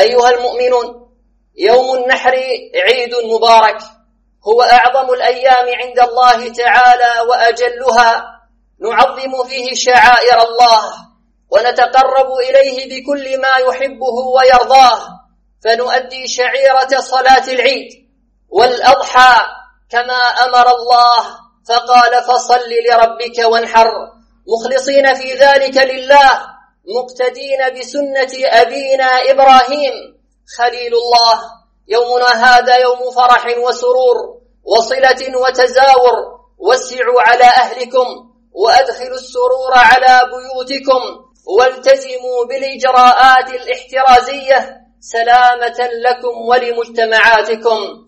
أيها المؤمنون، يوم النحر عيد مبارك، هو أعظم الأيام عند الله تعالى وأجلها، نعظم فيه شعائر الله ونتقرب إليه بكل ما يحبه ويرضاه، فنؤدي شعيرة صلاة العيد والأضحى كما أمر الله فقال: فصل لربك وانحر، مخلصين في ذلك لله، مقتدين بسنة أبينا إبراهيم خليل الله. يومنا هذا يوم فرح وسرور وصلة وتزاور، وسعوا على أهلكم وأدخلوا السرور على بيوتكم، والتزموا بالإجراءات الاحترازية سلامة لكم ولمجتمعاتكم.